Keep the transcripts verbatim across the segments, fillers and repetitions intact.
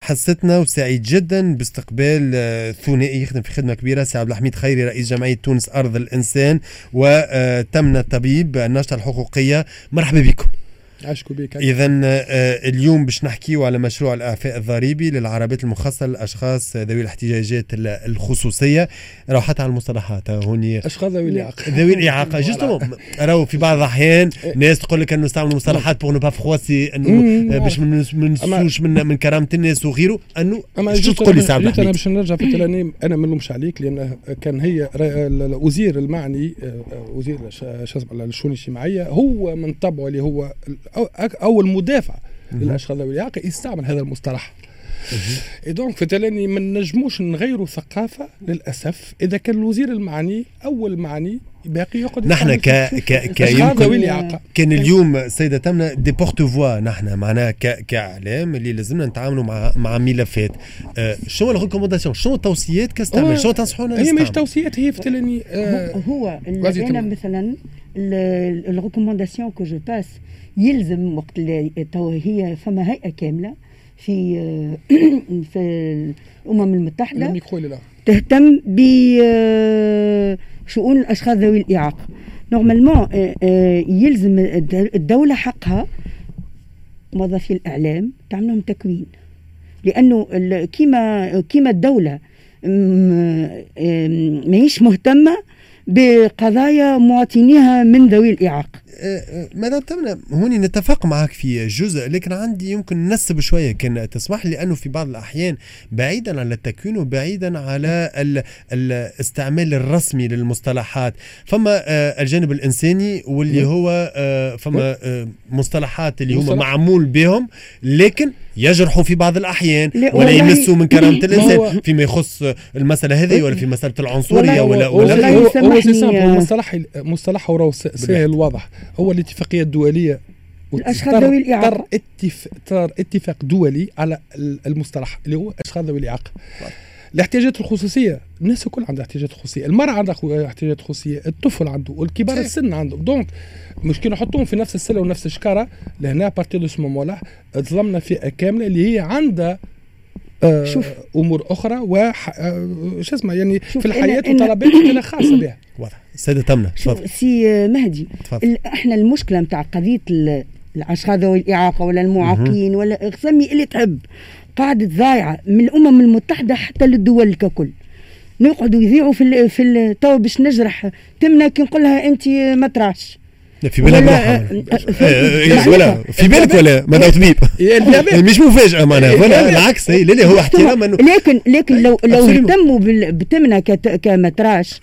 حصتنا وسعيد جدا باستقبال ثنائي يخدم في خدمة كبيرة سي عبد الحميد خيري رئيس جمعية تونس أرض الإنسان وتمنى الطبيب الناشطة الحقوقية. مرحبا بكم. عاشكو بك. إذا اليوم باش نحكيو على مشروع الإعفاء الضريبي للعربات المخصصة للأشخاص ذوي الاحتياجات الخصوصية. راهو حتى على المصطلحات هوني أشخاص ذوي الإعاقة ذوي الإعاقة جوستومون راهو في بعض الأحيان ناس تقول لك أنه نستعمل مصطلحات بور نو با فخواسي أنه باش ما نسوش من من كرامة الناس وغيره. أنه شو تقول لي سعد الحميد؟ أنا باش نرجع في التلاني أنا ما نلومش عليك لأن كان هي الوزير المعني وزير الشؤون الاجتماعية هو من طبعه اللي هو أول مدافع للأشخاص ذوي الإعاقة يستعمل هذا المصطلح. إذن فتلاني ما نجموش نغيروا ثقافة للأسف إذا كان الوزير المعني أول معني باقي يقعد. نحن ك ك كيمكن كان اليوم سيدة تمنى دي بورت فوا نحن معناها ك كإعلام اللي لازمنا نتعاملوا مع مع ملفات. أه شنو الريكومونداسيون شنو التوصيات كاستعمل شنو تنصحونا؟ هي مش توصيات هي فتلاني أه هو أنا مثلا الريكومونداسيون كو جو باس يلزم وقت اللي هي فما هيئة كاملة في في الأمم المتحدة تهتم بشؤون الأشخاص ذوي الإعاقة. نورمالمون يلزم الدولة حقها موظفي الإعلام تعملهم تكوين لأنه كيما كيما الدولة ماهيش مهتمة بقضايا مواطنيها من ذوي الإعاقة. مدام تمنى هوني نتفق معك في جزء لكن عندي يمكن نسب شوية كان تسمح لي لأنه في بعض الأحيان بعيدا عن التكوين وبعيدا على الاستعمال الرسمي للمصطلحات فما الجانب الإنساني واللي هو فما مصطلحات اللي هم معمول بهم لكن يجرحوا في بعض الأحيان ولا يمسوا من كرامة الإنسان فيما يخص المسألة هذه ولا في مسألة العنصرية ولا ولا هو مصطلح مصطلح هو سهل واضح. هو الاتفاقية الدولية الأشخاص ذوي الإعاقة طار اتفاق دولي على المصطلح اللي هو أشخاص ذوي الإعاقة. الاحتياجات الخصوصية الناس الكل عندها احتياجات خصوصية، المرأة عندها احتياجات خصوصية، الطفل عنده والكبار السن عنده. دونك مش كي نحطوهم في نفس السلة ونفس الشكارة لهنا بارتي دو سمومولا ظلمنا فئة كاملة اللي هي عندها آه شوف امور اخرى وش آه اسمها يعني في الحياه وطلبات كده خاصه بها. واضح. السيده تمنى سي مهدي احنا المشكله نتاع قضيه الاشخاص ذوي الاعاقه ولا المعاقين ولا سمي اللي تحب قاعده ضايعه من الامم المتحده حتى للدول ككل. نقعدوا يذيعوا في في تو باش نجرح تمنى كي نقول لها انت ما تراش في بالك ولا في بالك ولا ما داو طبيب مش مفاجأة معناها ولا العكس هي لا هو احترام انه لكن لكن لو لو اهتموا بتمنى كمتراش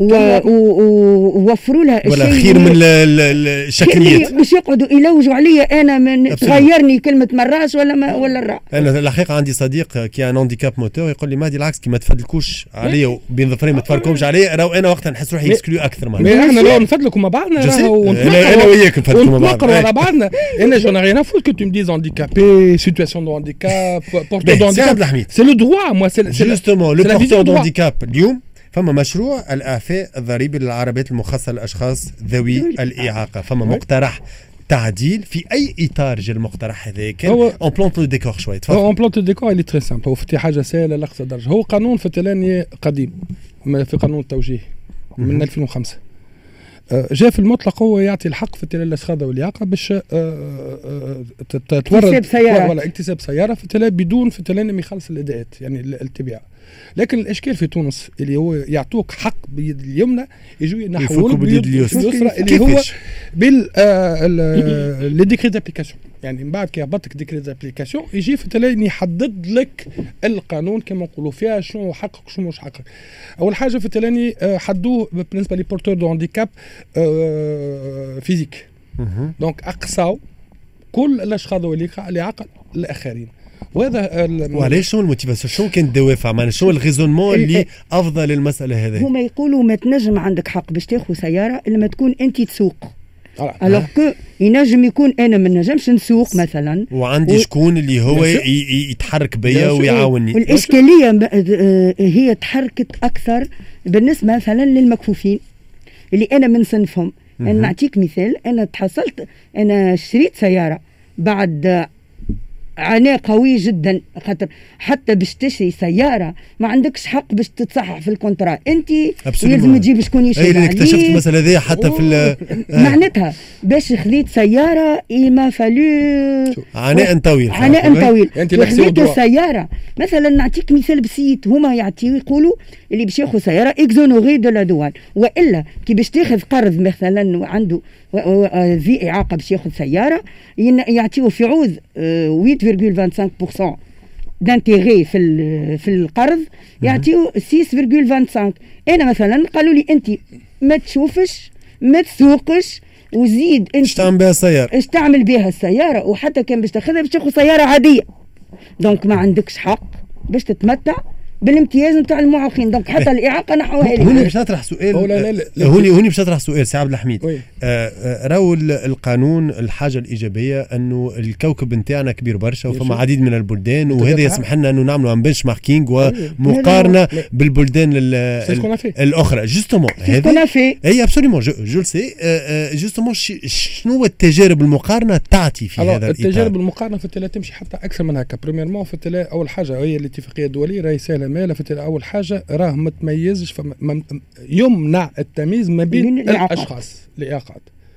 ووفروا لها ولا خير من الشكليات باش يقعدوا يلوجوا عليا انا من تغيرني كلمه مراش ولا ما ولا الراء. انا الحقيقه عندي صديق كي ان هانديكاب موتور يقول لي مهدي العكس كي ما تفدلكوش عليا بين ظفرين ما تفركمش عليا راهو انا وقتها نحس روحي اكسكلو اكثر معناها. احنا لو نفدلكوا مع بعضنا راهو انا وياك نفدلكوا مع بعض نقروا على بعضنا. انا جو نغي نفوت كو تو مديز هانديكابي سيتواسيون دو هانديكاب بورتو دو هانديكاب سي لو دروا موا سي جوستومون لو بورتو دو هانديكاب. اليوم فما مشروع الإعفاء الضريبي للعربات المخصصة للأشخاص ذوي الإعاقة. فما مقترح تعديل في أي إطار جا المقترح هذاك اون بلونت لو ديكور شوية. تفضل. اون بلونت لو ديكور اللي تري سامبل هو في حاجة سهلة لأقصى درجة. هو قانون فتلاني قديم في قانون التوجيه من ألفين وخمسة جاء في المطلق هو يعطي الحق في الأشخاص ذوي الإعاقة باش تتورد اكتساب سيارة ولا اكتساب سيارة في بدون في ما يخلص الإداءات يعني التبعة. لكن الاشكال في تونس اللي هو يعطوك حق بيد اليمنى يجوا ينحولوا بيد اليسرى اللي هو بال لي ديكري دابليكاسيون. يعني من بعد كي يهبطك ديكري دابليكاسيون يجي في تلاقي يحدد لك القانون كما نقولوا فيها شنو حقك شنو مش حقك. اول حاجه في تلاقي حدوه بالنسبه لي بورتور دو هانديكاب فيزيك. دونك اقصاو كل الاشخاص ذوي الإعاقة الاخرين. وهذا وعلاش شنو الموتيفاسيون شنو كان الدوافع معناها شنو الغيزونمون اللي افضل للمساله هذه؟ هما يقولوا ما تنجم عندك حق باش تاخذ سياره الا ما تكون انت تسوق. الوغ كو ينجم يكون انا ما نجمش نسوق مثلا وعندي و... شكون اللي هو يتحرك بيا ويعاوني. والاشكاليه هي تحركت اكثر بالنسبه مثلا للمكفوفين اللي انا من صنفهم. انا نعطيك مثال. انا تحصلت انا شريت سياره بعد عناء قوي جدا، خاطر حتى باش تشري سياره ما عندكش حق باش تتصحح في الكونترا، انت لازم تجيب شكون يشري عليك. اكتشفت المساله هذه حتى في معناتها باش خذيت سياره ما فالو عناء طويل عناء طويل. انت خذيت السياره مثلا، نعطيك مثال بسيط، هما يعطيو يقولوا اللي باش ياخذ سياره اكزونوري دو لا دوان، والا كي باش تاخذ قرض مثلا وعنده ذي اعاقه باش ياخذ سياره يعطيوه في عوض ثمانية فاصلة خمسة وعشرين بالمئة دانتيغي في في القرض، يعطيوه ستة فاصلة خمسة وعشرين. انا مثلا قالوا لي انت ما تشوفش ما تسوقش وزيد انت اش تعمل بها السياره، اش تعمل بها السياره، وحتى كان باش تاخذها باش تاخذ سياره عاديه، دونك ما عندكش حق باش تتمتع بالامتياز نتاع المعاقين. دونك حتى الاعاقه نحوها لي. هوني باش نطرح سؤال، هوني هوني باش نطرح سؤال سي عبد الحميد. آه آه راهو القانون الحاجه الايجابيه انه الكوكب نتاعنا كبير برشا وفما عديد من البلدان، وهذا يسمح لنا انه نعملوا ان بنش ماركينغ ومقارنه بالبلدان الاخرى. جوستومون هذا اي ابسوليومون جو سي. جوستومون شنو التجارب المقارنه تعطي في هذا الاطار؟ التجارب المقارنه في التلا تمشي حتى اكثر من هكا. بريميرمون في التلا اول حاجه هي الاتفاقيه الدوليه راهي سهله مالا في اول حاجه راه ما تميزش، يمنع التمييز ما بين الاشخاص الاعاقات.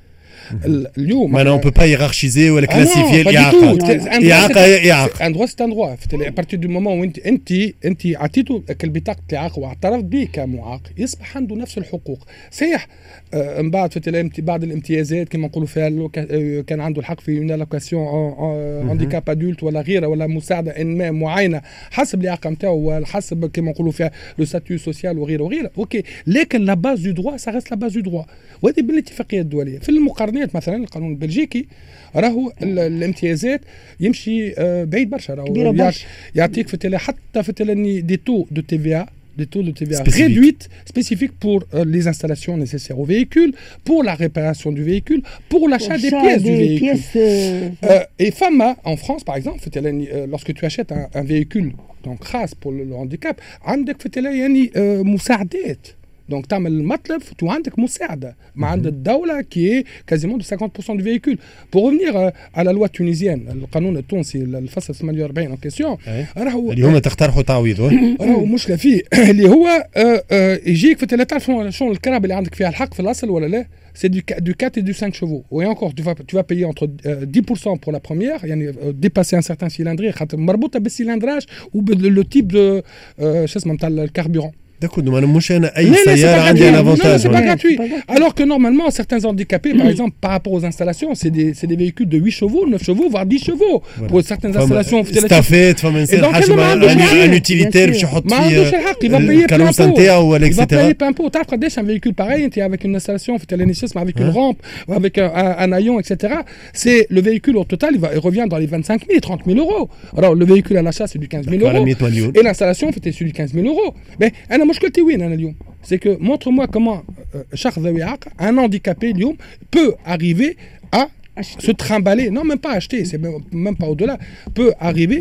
اليوم ما نون بو با هيرارشيزي ولا كلاسيفيي الاعاقات. اعاقه هي اعاقه، ان دروا سي ان دروا. في بارتي دو مومون وانت انت انت عطيتو البطاقه الاعاقه واعترف به كمعاق يصبح عنده نفس الحقوق. صحيح آه من بعد في بعض الامتيازات كما نقولوا فيها كان عنده الحق في اون لوكاسيون هانديكاب ادولت ولا غيره ولا مساعده ان ما معينه حسب الاعاقه نتاعو وحسب كما نقولوا فيها لو ستاتيو سوسيال وغيره وغيره. اوكي، لكن لا باز دو دروا سا ريست لا باز دو دروا، وهذه بالاتفاقيه الدوليه. في المقارنات مثلا القانون البلجيكي راهو الامتيازات يمشي بعيد برشا، راهو يعطيك في التلا حتى في التلا دي تو دو تي في des taux de T V A réduites spécifiques pour euh, les installations nécessaires au véhicule, pour la réparation du véhicule, pour l'achat des pièces des du véhicule. Pièces, euh... Euh, et FAMA, en France par exemple, euh, lorsque tu achètes un, un véhicule donc khas pour le, le handicap, عندك في التلا يعني euh, مساعدات. Donc تعمل المطلب تو عندك مساعده مع عند الدوله كي كازيمون خمسين بالمئة du véhicule. Pour revenir à la loi tunisienne, القانون التونسي الفصل ثمانية وأربعين ان كيسيون، راهو اليوم تقترحوا تعويض راهو مشكله فيه اللي هو يجيك في ثلاثة شنو الكراب اللي عندك فيها الحق في الاصل ولا لا. C'est du, du quatre et du cinq chevaux. Et encore, tu vas, tu vas payer entre euh, dix pour cent pour la première, yani, euh, dépasser un certain cylindré, مربوطه بالcilindrage ou le type de شو اسمه نتاع الكربورant. D'accord, donc مش أنا أي سيارة عندي un avantage. C'est pas gratuit. Alors que normalement, certains handicapés, par exemple, par rapport aux installations, c'est des, c'est des véhicules de huit chevaux, neuf chevaux, voire dix chevaux. Voilà. Pour certaines installations. Staffet, فما إنسان حاجة un utilitaire باش يحط فيه الكاروسة نتاعو ولا إكسترا. Il va payer plein pot. تعرف قداش un véhicule pareil, tu es avec une installation, في التلانيسيسme, avec une rampe, avec un haillon, et cetera. C'est le véhicule au total, il va, il revient dans les vingt-cinq mille, trente mille euros. Alors le véhicule à l'achat, c'est du quinze mille euros. Et l'installation, c'était celui de quinze mille euros. Mais أنا مشكلتي وين أنا اليوم؟ C'est que montre-moi comment شخص ذوي إعاقة, un handicapé اليوم peut arriver à se trimballer, non même pas acheter, c'est même, même pas au-delà, peut arriver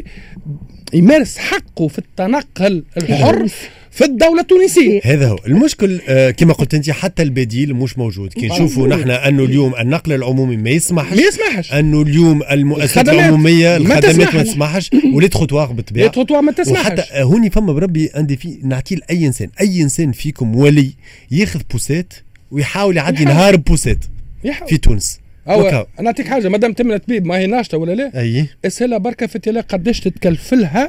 يمارس حقه في التنقل الحر في الدولة التونسية. هذا هو المشكل. آه كما قلت انت حتى البديل مش موجود. كي نشوفوا نحن انه اليوم النقل العمومي ما يسمحش, ما يسمحش. انه اليوم المؤسسات العموميه الخدمات ما تسمحش ولي تخطوار بالطبيعه. لي تخطوار ما تسمحش. وحتى هوني فما بربي عندي في نعطي لاي انسان, اي انسان فيكم ولي ياخذ بوسات ويحاول يعدي يحاول. نهار بوسات يحاول. في تونس. أو نعطيك حاجه, مادام تمنى طبيب ما هي ناشطه ولا لا, اي اسهلها بركه في التلا قداش تتكلفلها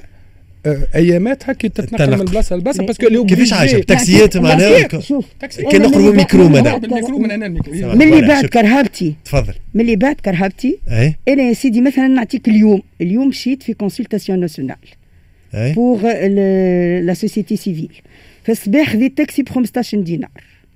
اياماتها كي تتنقل من بلاصه لبلاصه. باسكو اللي كيفاش عايشه تاكسيات معناها كي نقربوا ميكرو ماذا بالميكرو من هنا الميكرو. ملي بعد كرهبتي تفضل ملي بعد كرهبتي انا يا سيدي مثلا نعطيك اليوم اليوم مشيت في كونسلتاسيون ناسيونال بور لا سوسيتي سيفيل. في الصباح خذيت تاكسي ب خمسطاش دينار,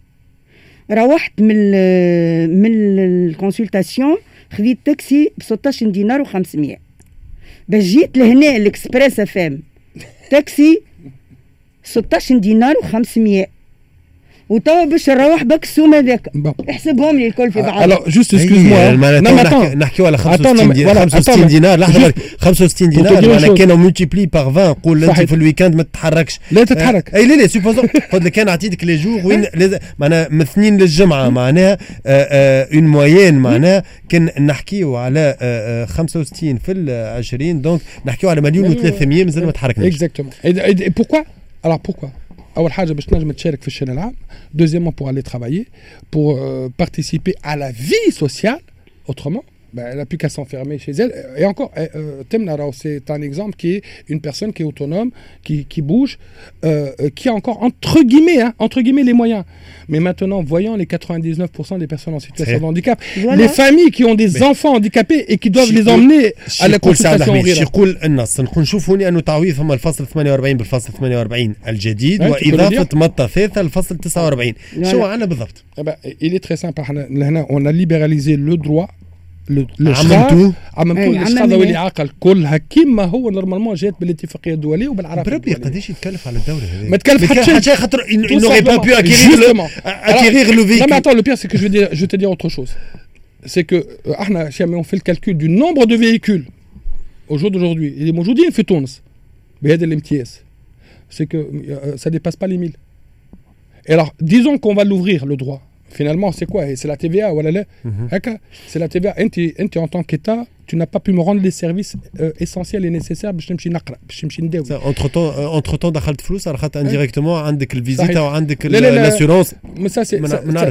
روحت من ال من الكونسلتاسيون خذيت تاكسي ب ستطاش دينار وخمسمية. باش جيت لهنا الاكسبريس افام تاكسي ستطاش دينار وخمسمية. وتوا باش نروح بك السوم هذاك احسبهم لي الكل في بعض. الو جوست اكسكوز موا نحكيو على خمسة وستين دينار. لحظه خمسة وستين دينار معناها كانوا ملتيبلي باغ عشرين. قول انت في الويكاند ما تتحركش لا تتحرك. اي لا لا سوبوزون قلت لك انا عطيتك لي جور وين معناها من اثنين للجمعه معناها اون موين معناها كان نحكيو على خمسة وستين في عشرين دونك نحكيو على مليون وثلاثمية مازال ما تحركناش. اكزاكتومون. بوركوا alors pourquoi أول حاجة باش تنجم تشارك في الشأن العام. Deuxièmement pour aller travailler, pour euh, participer à la vie sociale. Autrement, ben, elle n'a plus qu'à s'enfermer chez elle. Et encore, euh, Temnara, c'est un exemple qui est une personne qui est autonome, qui, qui bouge, euh, qui a encore entre guillemets, hein, entre guillemets les moyens. Mais maintenant, voyant les quatre-vingt-dix-neuf pour cent des personnes en situation de handicap, voilà. Les familles qui ont des mais enfants handicapés et qui doivent les emmener à la consultation غيرها. يقول النص نكون نشوفوا هنا انه تعويض ثم الفصل ثمانية وأربعين بالفصل ثمانية وأربعين الجديد واضافه مطه ثالثه الفصل تسعة وأربعين. شو عندنا بالضبط؟ Il est très simple. هنا on a libéralisé le droit. عممتو عممتو الاشخاص ذوي الاعاقه كلها كيما هو نورمالمون جات بالاتفاقيه الدوليه وبالعرف. بربي قداش يتكلف على الدوله هذه؟ ما تكلف حتى شيء خاطر انه با بو اكيغيغ لو فيكول. Non mais attends, le pire c'est que je vais dire, je vais te dire autre chose. C'est que احنا on fait le calcul du nombre de véhicules au jour d'aujourd'hui اللي موجودين في تونس بهذا الامتياز. C'est que ça dépasse pas les mille. Et alors disons qu'on va l'ouvrir le droit. Finalement, c'est quoi? C'est la T V A ou la c'est la T V A. Enti en tant qu'État, tu n'as pas pu me rendre les services euh, essentiels et nécessaires باش نمشي نقرا باش نمشي نداوي. entre temps entre temps دخلت فلوس رخت indirectement عندك الفيزيتا وعندك l'assurance. Mais ça c'est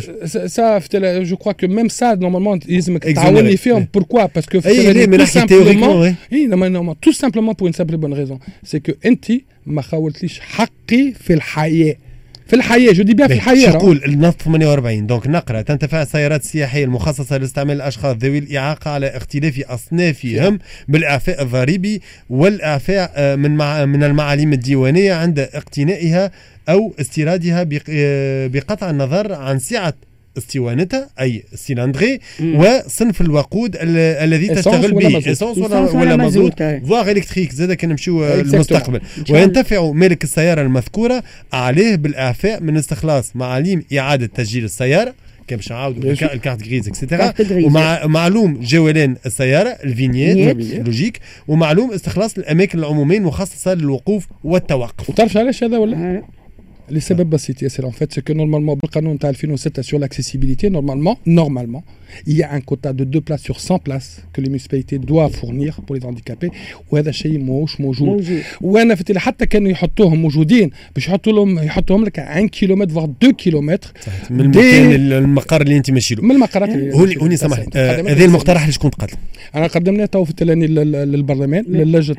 ça ça je crois que même ça normalement يلزمك تعاوني فيهم. Pourquoi? Parce que tout simplement oui tout simplement pour une simple bonne raison, c'est que انت ما خاولتليش حقي في الحياه. في الحياة جو دي بيان في الحياة. يقول النص ثمانية وأربعين دونك نقرأ تنتفع السيارات السياحية المخصصة لاستعمال الأشخاص ذوي الإعاقة على اختلاف أصنافهم بالإعفاء الضريبي والإعفاء من مع من المعاليم الديوانية عند اقتنائها أو استيرادها بقطع النظر عن سعة اسطوانتها اي سيلندري وصنف الوقود الذي تشتغل به اسانس ولا ولا مازوت فواغ الكتريك زاد كنمشيو للمستقبل. وينتفع مالك السياره المذكوره عليه بالاعفاء من استخلاص معاليم اعاده تسجيل السياره كان باش نعاودوا الكارت غريز اكسترا ومع معلوم جولان السياره الفينيت لوجيك ومعلوم استخلاص الاماكن العموميه المخصصه للوقوف والتوقف. وتعرف علاش هذا ولا؟ لسبب بسيط ياسر. En fait, c'est que normalement بالقانون تاع ألفين وستة sur l'accessibilité normalement normalement il y a un quota de deux places sur cent places que les municipalités doivent fournir pour les handicapés وهذا الشيء ماهوش موجود. وانا فتي حتى كانوا يحطوهم موجودين باش يحطوا لهم يحطوهم لك واحد كيلومتر فوار اثنين كيلومتر من المكان المقر اللي انت ماشي له. من المقرات هوني هوني سامحني هذا المقترح اللي شكون تقدم؟ انا قدمناه تو في التلاني للبرلمان للجنه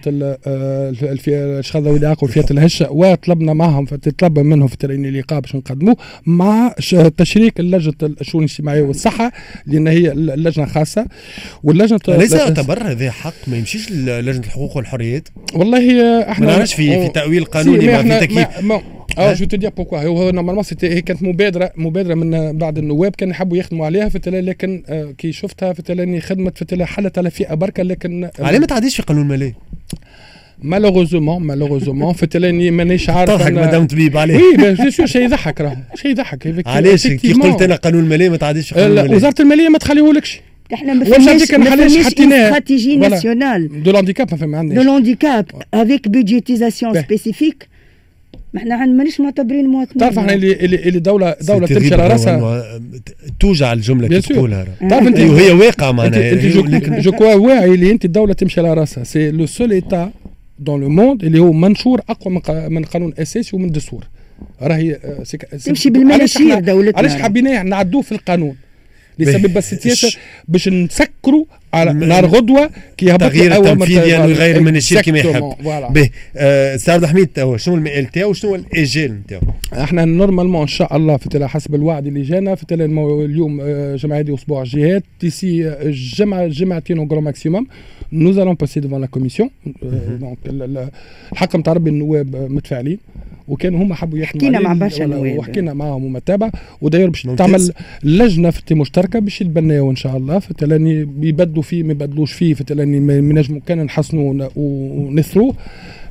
الاشخاص ذوي الاعاقه وفئات الهشه وطلبنا معهم فتطلب منهم في التلاني اللقاء باش نقدموه مع تشريك اللجنه الشؤون الاجتماعيه والصحه لان هي اللجنه خاصه واللجنه ليس يعتبر هذا حق ما يمشيش للجنه الحقوق والحريات. والله احنا ما نعرفش في في تاويل قانوني ما في تكييف. اه جو تي بوركوا هو نورمالمون سيتي هي كانت مبادره مبادره من بعض النواب كانوا يحبوا يخدموا عليها في التلا لكن آه كي شفتها في التلاني خدمت في التلا حلت على فئه بركه لكن عليه ما تعديش في قانون الماليه. مالوغوزومون مالوغوزومون في التلاني مانيش عارف تضحك مدام طبيب عليه. وي بيان سور شيء يضحك راهو شيء يضحك. علاش كي قلت انا قانون الماليه ما تعديش في قانون الماليه؟ وزاره الماليه ما تخليهولكش. احنا ما فماش ما فماش استراتيجي ناسيونال دو لانديكاب ما فما عندناش دو لانديكاب افيك بودجيتيزاسيون سبيسيفيك. ما احنا مانيش معتبرين مواطنين. تعرف احنا اللي اللي دوله دوله تمشي على راسها توجع الجمله كي تقولها. تعرف انت وهي واقعه معناها جو كوا واعي اللي انت الدوله تمشي على راسها. سي لو سول ايتا دون لو موند اللي هو منشور اقوى من قانون اساسي ومن دستور. راهي تمشي بالمناشير دولتنا. علاش حبينا نعدوه في القانون لسبب بس السياسه باش نسكروا على نهار غدوه كي يهبط تغيير التنفيذ يعني يغير من الشيء كما يحب. به استاذ عبد الحميد تو شنو المآل تاعو وشنو الاجال نتاعو؟ احنا نورمالمون ان شاء الله في تلا حسب الوعد اللي جانا في تلا اليوم جمعه دي اسبوع جهات تيسي الجمعه جمعتين او غرو ماكسيموم nous allons passer devant la commission. دونك الحق نتاع ربي النواب متفاعلين وكانوا هما حبوا يحكموا حكينا مع برشا نواب وحكينا معاهم ومتابعه وداير باش تعمل لجنه في مشتركه باش يتبناو ان شاء الله في تلاني يبدلوا فيه ما يبدلوش فيه في تلاني ما نجموا كان نحسنوا ونثروا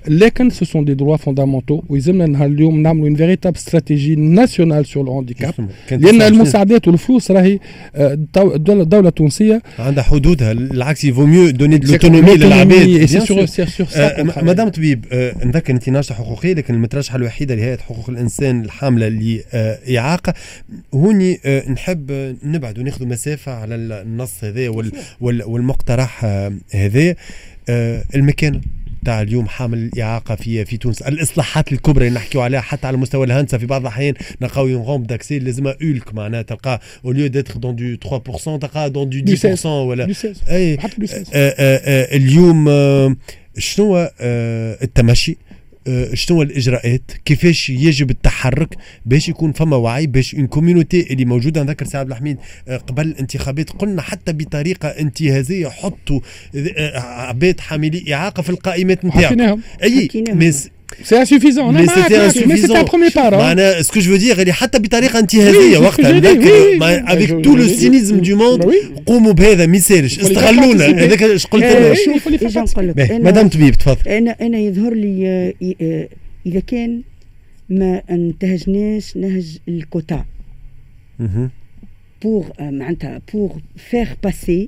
لكن ce sont des droits fondamentaux ويلزمنا نهار اليوم نعملوا une véritable stratégie nationale sur le handicap لأن المساعدات والفلوس راهي الدولة التونسية عندها حدودها العكس يفو ميو دوني دو لوتونومي للعباد. مدام طبيب نذكر انت ناشطه حقوقيه لكن المترشحه الوحيده لهيئه حقوق الانسان الحامله لاعاقه هوني نحب نبعد وناخذ مسافه على النص هذا والمقترح هذا المكان تاع اليوم حامل الإعاقة في في تونس. الإصلاحات الكبرى اللي نحكيو عليها حتى على مستوى الهندسة في بعض الأحيان نلقاو ينغوم داكسي لازم أولك معناها تلقى أو ليو ديتر دون دو ثلاثة بالمئة تلقى دون دو عشرة بالمئة ولا أي اليوم شنو التمشي شنو الإجراءات كيفاش يجب التحرك باش يكون فما وعي باش اون كوميونيتي اللي موجوده. نذكر سي عبد الحميد قبل الانتخابات قلنا حتى بطريقه انتهازيه حطوا عباد حاملي اعاقه في القائمات نتاعهم اي مس سي انسوفيزون مي سيتي سي ان بروميير بار معناها اسكو جو دير اللي حتى بطريقه انتهازيه وقتها نذكر افيك تو لو سينيزم دو موند قوموا بهذا ما يسالش استغلونا هذاك اش قلت انا. مدام طبيب تفضل. انا انا يظهر لي اذا كان ما انتهجناش نهج الكوتا pour معناتها pour faire passer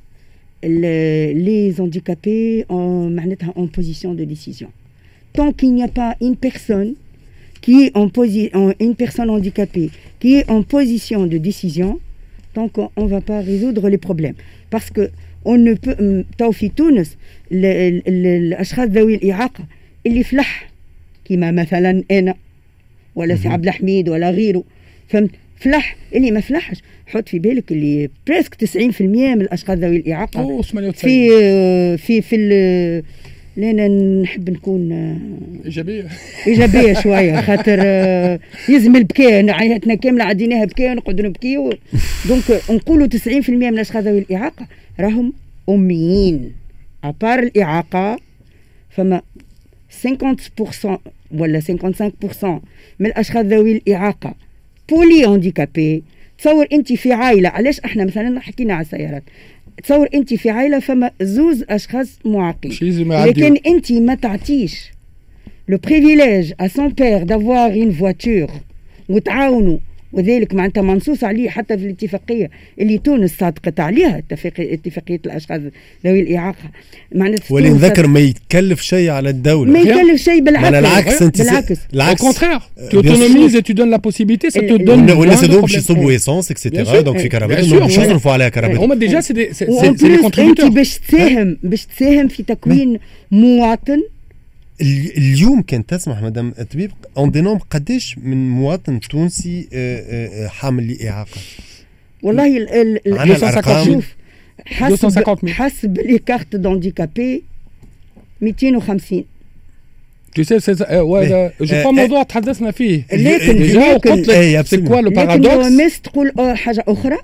les handicapés en معناتها en position de décision. Tant qu'il n'y a pas une personne qui est en position, une personne handicapée qui est en position de décision, tant qu'on ne va pas résoudre les problèmes. Parce que on ne peut, tant في تونس الأشخاص ذوي الإعاقة اللي فلح كما مثلا أنا ولا سي عبد الحميد ولا غيره فهمت فلح اللي ما فلحش حط في بالك اللي بريسك تسعين بالمئة من الأشخاص ذوي الإعاقة في في في لأن نحب نكون إيجابية إيجابية شوية خاطر يزم البكاء عياتنا كاملة عديناها بكاء ونقعدوا نبكيو دونك نقولوا تسعين بالمئة من الأشخاص ذوي الإعاقة راهم أميين أبار الإعاقة فما خمسين بالمئة ولا خمسة وخمسين بالمئة من الأشخاص ذوي الإعاقة بولي هانديكابي. تصور أنت في عائلة علاش احنا مثلا حكينا على السيارات تصور انت في عائله فما زوز اشخاص معاقين لكن انت ما تعطيش لو بريفيليج ا سون بير دافوار اون فواتور وتعاونوا وذلك معناتها منصوص عليه حتى في الاتفاقيه اللي تونس صادقت عليها اتفاقيه الاشخاص ذوي الاعاقه معناتها واللي نذكر ما يتكلف شيء على الدوله ما يتكلف شيء بالعكس بالعكس انت بالعكس au contraire tu autonomises et tu donnes la possibilité ça te donne والناس هذوم باش يصبوا ايسونس اكسيتيرا دونك في كهرباء باش يصرفوا عليها كهرباء هما ديجا سي دي سي لي كونتريبيوتور باش تساهم باش تساهم في تكوين مواطن. اليوم كان تسمح مدام الطبيب اون دينوم قداش من مواطن تونسي حامل لإعاقة؟ والله ال الارقام حسب حسب لي كارت دونديكابي مئتين وخمسين. Tu sais, c'est ouais, je crois موضوع تحدثنا فيه. لكن قلت لك c'est quoi le paradoxe؟ لكن الناس تقول حاجة أخرى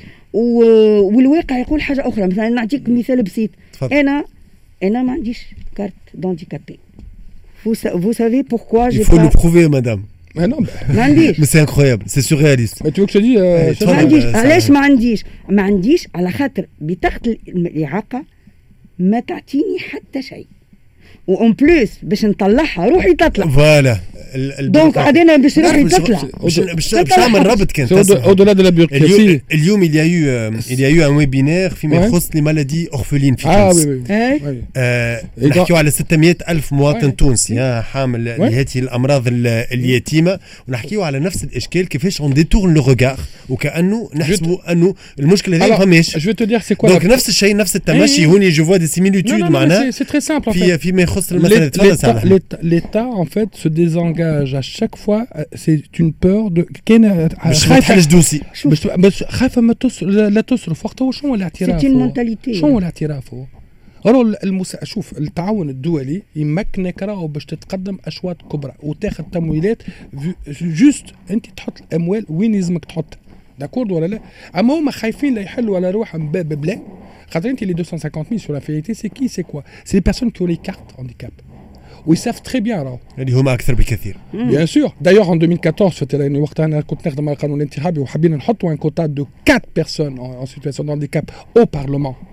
والواقع يقول حاجة أخرى. مثلا نعطيك مثال بسيط. أنا أنا ما عنديش كارت دونديكابي. Vous, vous savez pourquoi j'ai Il faut pas... le prouver, madame. Mais non, mais... mais c'est incroyable, c'est surréaliste. Mais tu veux que je te dise euh, ما عنديش علاش ما عنديش ما عنديش على خاطر بطاقة الإعاقة ما تعطيني حتى شيء وأون بلوس باش نطلعها روحي تطلع فوالا دونك عادنا باش روحي تطلع باش نعمل ربط كان au-delà de la bureaucratie. اليوم il y a eu il y a eu un webinaire فيما يخص لي مالادي أورفلين في تونس. نحكيو على ستمئة ألف مواطن تونسي حامل لهذه الأمراض اليتيمة ونحكيو على نفس الإشكال كيفاش on détourne le regard وكأنه نحسبوا أنه المشكلة هذه ما فماش. Je vais te dire c'est quoi. دونك نفس الشيء نفس التمشي هوني جو فوا دي سيميليتود معناها. C'est très simple en fait. فيما يخص المسألة l'État en fait se désengage à chaque fois c'est une peur de كاين خايف دوسي بس خايفة ما تصرف لا تصرف وقتها شنو الاعتراف؟ c'est une mentalité. شنو الاعتراف هو؟ راه المس... شوف التعاون الدولي يمكنك راهو باش تتقدم اشواط كبرى وتاخذ تمويلات جوست انت تحط الاموال وين لازمك تحطها داكورد ولا لا. اما هما خايفين لا يحلوا على روحهم باب بلا خاطر انت لي deux cent cinquante mille sur la vérité c'est qui c'est quoi c'est les personnes qui ont les cartes handicap وي ساف تري بيان راهو اللي هما اكثر بكثير بيان سور. دايوغ ان deux mille quatorze في تلاني وقتها انا كنت نخدم على القانون الانتخابي وحابين نحطوا ان كوتا دو quatre personnes en situation de handicap au parlement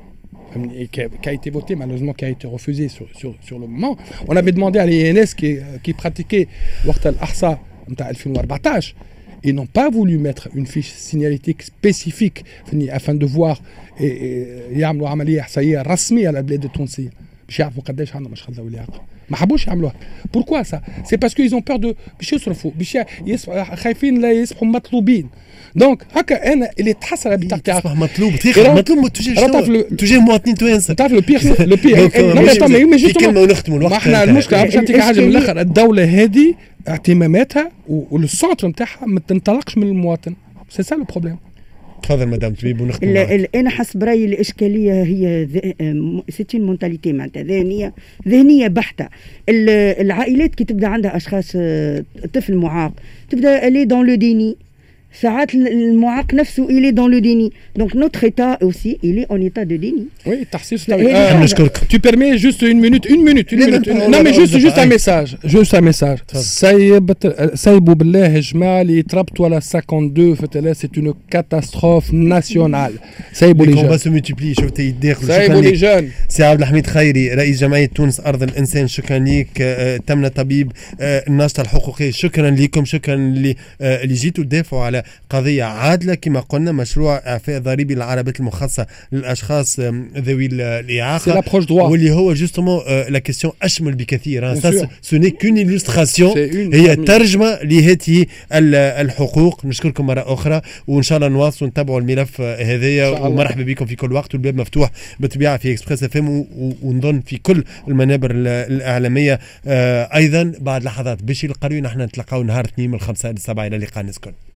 qui a, qui a été voté malheureusement, qui a été refusé sur, sur, sur le moment. On avait demandé à l'I N S qui, qui pratiquait وقت الأحصاء نتاع ألفين وأربعطاش. Ils n'ont pas voulu mettre une fiche signalétique spécifique afin de voir يعملوا عملية إحصائية رسمية على البلاد التونسية باش يعرفوا قداش عندهم أشخاص ذوي الإعاقة. ما حبوش يعملوها. Pourquoi ça? C'est parce qu'ils ont peur de باش يصرفوا باش خايفين لا يصبحوا مطلوبين. دونك هكا انا اللي تحصل بطاقتي تصبح مطلوب تخيل مطلوب تجاه تجاه مواطنين توانسه. تعرف لو بيغ لو بيغ ماشي كلمه ونختموا الوقت. ما احنا المشكله باش نعطيك حاجه من الاخر. الدوله هذه اهتماماتها والسنتر نتاعها ما تنطلقش من المواطن. سي سا لو بروبليم. تفضل مدام طبيب ونختم. انا حسب رايي الاشكاليه هي سيتين مونتاليتي معناتها ذهنيه ذهنيه بحته. العائلات كي تبدا عندها اشخاص طفل معاق تبدا الي دون لو ديني. ساعات المعاق نفسه il est dans le déni. Donc notre état aussi il est en état de déni. Oui, تحسيس نشكرك. Tu permets juste une minute, une minute, une minute. Non mais juste juste un message, juste un message. سايب سايبوا بالله يا جماعة اللي يتربطوا على cinquante-deux فتلا c'est une catastrophe nationale. سايبوا لي جون. On va se multiplier. شفت يدخل. سايبوا لي جون. سي عبد الحميد خيري رئيس جمعية تونس أرض الإنسان شكرا ليك. تمنى طبيب الناشطة الحقوقية شكرا لكم شكرا اللي اللي جيتوا تدافعوا على قضية عادلة كما قلنا مشروع إعفاء ضريبي للعربات المخصصة للأشخاص ذوي الإعاقة واللي هو جوستومون لا كيستيون أشمل بكثير. سوني كون إلوستراسيون هي ترجمة لهذه الحقوق. نشكركم مرة أخرى وإن شاء الله نواصلوا نتابعوا الملف هذايا ومرحبا بكم في كل وقت والباب مفتوح بالطبيعة في إكسبريس اف ام ونظن في كل المنابر الإعلامية أيضا. بعد لحظات باش يلقاو نحن نتلقاو نهار اثنين من الخمسة للسبعة إلى اللقاء نسكن.